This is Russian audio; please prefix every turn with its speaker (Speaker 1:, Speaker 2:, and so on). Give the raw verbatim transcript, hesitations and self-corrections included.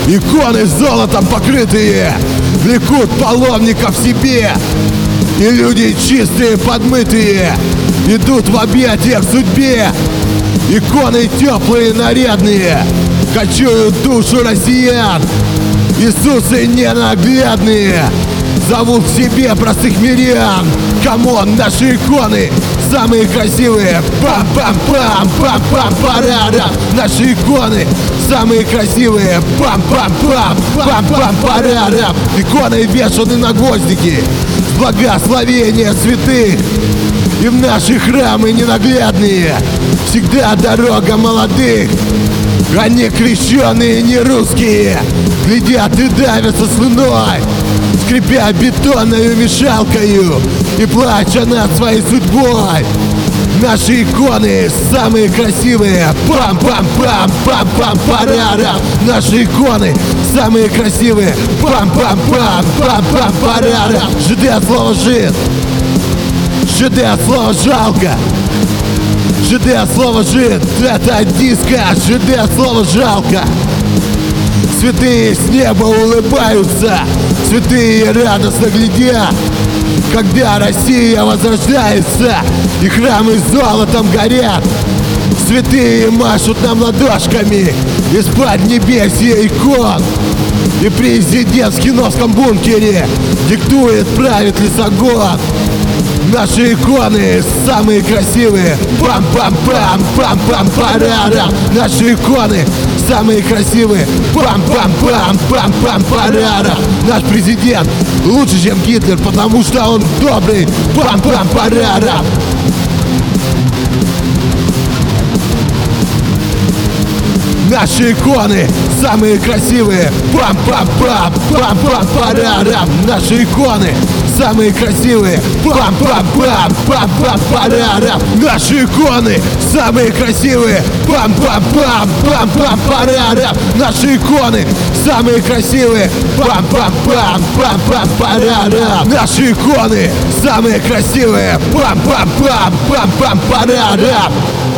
Speaker 1: Иконы золотом покрытые влекут паломников в себе. И люди чистые, подмытые идут в объятиях судьбе. Иконы теплые, нарядные качают душу россиян. Иисусы ненаглядные зовут к себе простых мирян. Камон, наши иконы самые красивые. Пам-пам-пам, пам-пам-парара. Наши иконы самые красивые. Пам-пам-пам, пам-пам-парара. Иконы вешаны на гвоздики, благословения святых. И в наши храмы ненаглядные всегда дорога молодых. Они крещеные, не русские, глядят и давятся слюной, скрипя бетонную мешалкою и плача над своей судьбой. Наши иконы самые красивые. Пам-пам-пам, пам-пам-парара. Наши иконы самые красивые. Пам-пам-пам, пам-пам-парара. ЖД от слова жид. ЖД от слова жалко. ЖД от слова жид. Это диско. ЖД от слова жалко. Святые с неба улыбаются, святые радостно глядят, когда Россия возрождается и храмы золотом горят. Святые машут нам ладошками из-под небесья икон. И президент в киновском бункере диктует, правит лесогон. Наши иконы самые красивые. Пам-пам-пам, пам-пам-парара. Наши иконы самые красивые. Пам-пам-пам, пам-пам-парара. Наш президент лучше, чем Гитлер, потому что он добрый. Пам-пам-парара. Наши иконы самые красивые. Пам-пам-пам, пам-пам-парара. Наши иконы самые красивые. Пам-пам-пам, пам-пам-парара. Наши иконы самые красивые. Пам-пам-пам, пам-пам-парара. Наши иконы самые красивые. Пам-пам-пам, пам-пам-парара. Наши иконы самые красивые. Пам-пам-пам, пам-пам-парара.